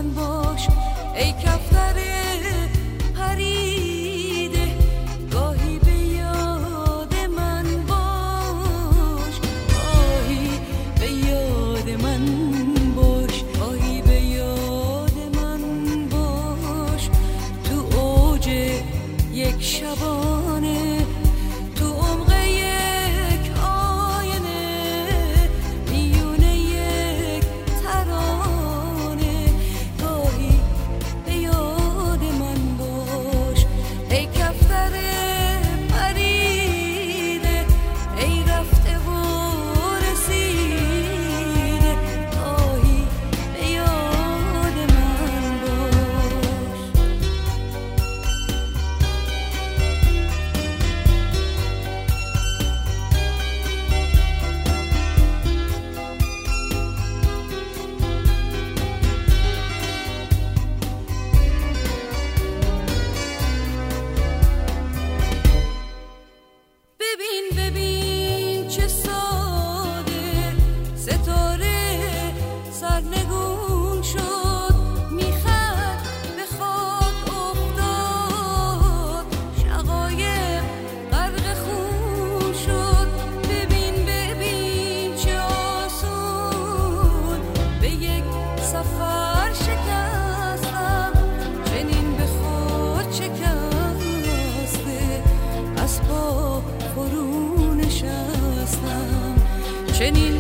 باش ای کفتر پریده، گاهی به یاد من باش، گاهی به یاد من باش، گاهی به یاد من باش. تو اوج یک شبانه، تو عمق یک آینه، میونه یک ترانه، گاهی به یاد من باش ای کفتر پریده، ای رفته و رسیده، گاهی به یاد من باش. ببین ببین چه ساده ستاره سرنگون شد، میخد به خاک افتاد، شقایق غرق خون شد. ببین ببین چه آسون به یک سفر شکستم، چنین به خود شکسته از پا فرو نشستم، چنین